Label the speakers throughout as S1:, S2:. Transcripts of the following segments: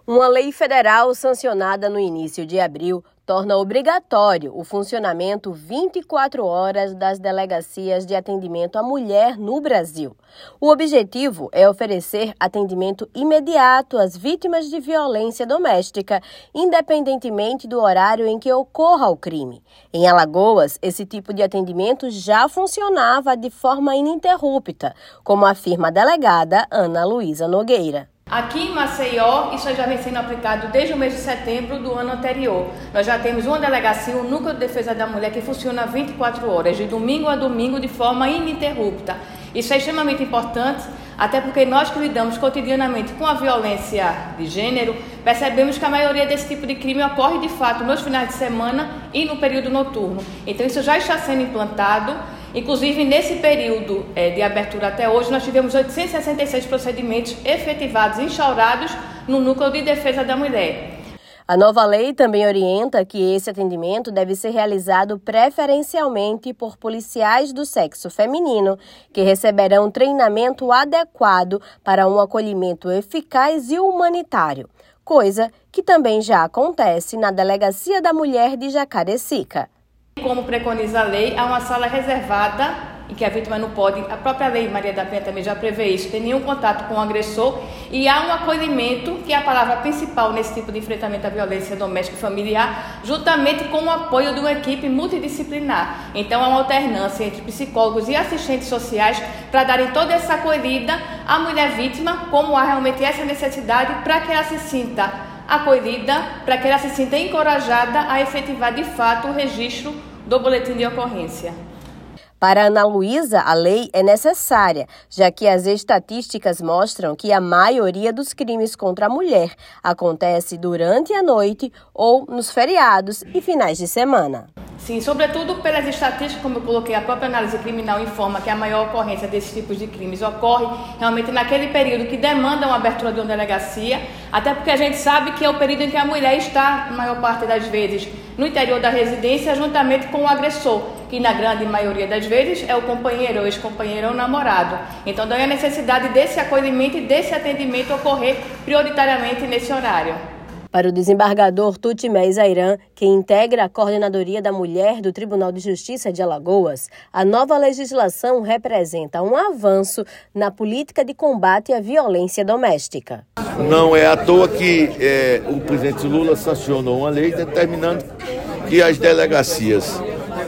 S1: Uma lei federal sancionada no início de abril torna obrigatório o funcionamento 24 horas das delegacias de atendimento à mulher no Brasil. O objetivo é oferecer atendimento imediato às vítimas de violência doméstica, independentemente do horário em que ocorra o crime. Em Alagoas, esse tipo de atendimento já funcionava de forma ininterrupta, como afirma a delegada Ana Luísa Nogueira.
S2: Aqui em Maceió, isso já vem sendo aplicado desde o mês de setembro do ano anterior. Nós já temos uma delegacia, o Núcleo de Defesa da Mulher, que funciona 24 horas, de domingo a domingo, de forma ininterrupta. Isso é extremamente importante, até porque nós que lidamos cotidianamente com a violência de gênero, percebemos que a maioria desse tipo de crime ocorre de fato nos finais de semana e no período noturno. Então isso já está sendo implantado. Inclusive, nesse período de abertura até hoje, nós tivemos 866 procedimentos efetivados e instaurados no Núcleo de Defesa da Mulher.
S1: A nova lei também orienta que esse atendimento deve ser realizado preferencialmente por policiais do sexo feminino, que receberão treinamento adequado para um acolhimento eficaz e humanitário, coisa que também já acontece na Delegacia da Mulher de Jacarecica.
S2: Como preconiza a lei, há uma sala reservada em que a vítima não pode, a própria lei Maria da Penha também já prevê isso, ter nenhum contato com o agressor, e há um acolhimento, que é a palavra principal nesse tipo de enfrentamento à violência doméstica e familiar, juntamente com o apoio de uma equipe multidisciplinar. Então há uma alternância entre psicólogos e assistentes sociais para darem toda essa acolhida à mulher vítima, como há realmente essa necessidade, para que ela se sinta acolhida, para que ela se sinta encorajada a efetivar de fato o registro do boletim de ocorrência.
S1: Para Ana Luísa, a lei é necessária, já que as estatísticas mostram que a maioria dos crimes contra a mulher acontece durante a noite ou nos feriados e finais de semana.
S2: Sim, sobretudo pelas estatísticas, como eu coloquei, a própria análise criminal informa que a maior ocorrência desses tipos de crimes ocorre realmente naquele período que demanda uma abertura de uma delegacia, até porque a gente sabe que é o período em que a mulher está, na maior parte das vezes, no interior da residência, juntamente com o agressor, que na grande maioria das vezes é o companheiro, o ex-companheiro ou o namorado. Então, daí a necessidade desse acolhimento e desse atendimento ocorrer prioritariamente nesse horário.
S1: Para o desembargador Tutimé Zairan, que integra a Coordenadoria da Mulher do Tribunal de Justiça de Alagoas, a nova legislação representa um avanço na política de combate à violência doméstica.
S3: Não é à toa que o presidente Lula sancionou uma lei determinando que as delegacias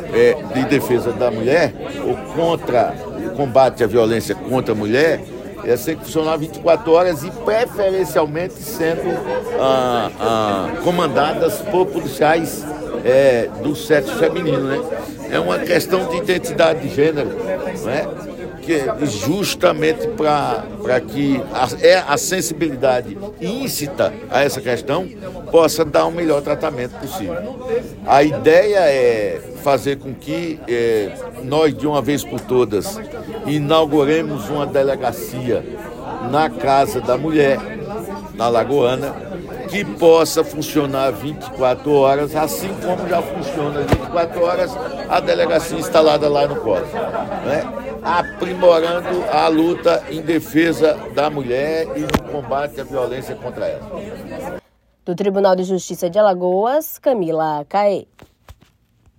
S3: de defesa da mulher ou contra o combate à violência contra a mulher tem que funcionar 24 horas e preferencialmente sendo comandadas por policiais do sexo feminino, né? É uma questão de identidade de gênero, né? Que justamente para que a sensibilidade íncita a essa questão possa dar um melhor tratamento possível. A ideia é fazer com que nós, de uma vez por todas, inauguremos uma delegacia na Casa da Mulher, na Lagoana, que possa funcionar 24 horas, assim como já funciona 24 horas a delegacia instalada lá no COS, né? Aprimorando a luta em defesa da mulher e no combate à violência contra ela.
S1: Do Tribunal de Justiça de Alagoas, Camila Caê.